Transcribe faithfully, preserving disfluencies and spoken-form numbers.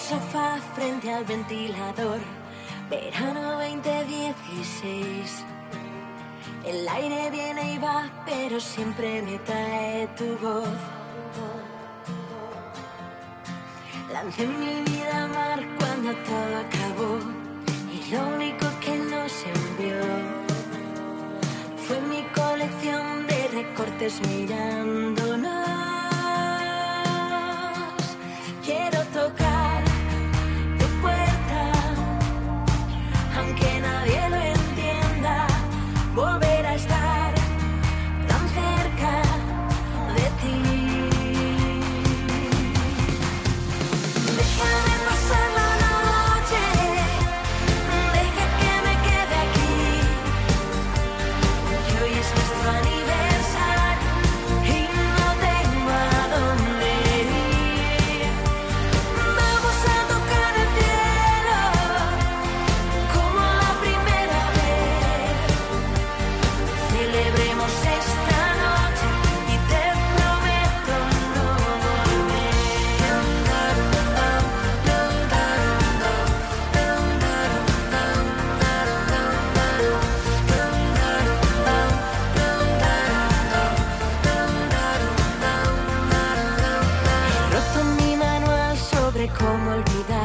sofá frente al ventilador. Verano veinte dieciséis. El aire viene y va, pero siempre me trae tu voz. Lancé mi vida al mar cuando todo acabó, y lo único que nos envió fue mi colección de recortes mirándonos. Quiero tocar tu puerta, aunque nadie lo entienda, volver a estar tan cerca de ti. Déjame pasar la noche, deja que me quede aquí, que hoy es nuestro aniversario y no tengo a dónde ir. Vamos a tocar el cielo como la primera vez. Celebremos esta noche y te prometo no volver. He roto mi manual sobre cómo olvidar.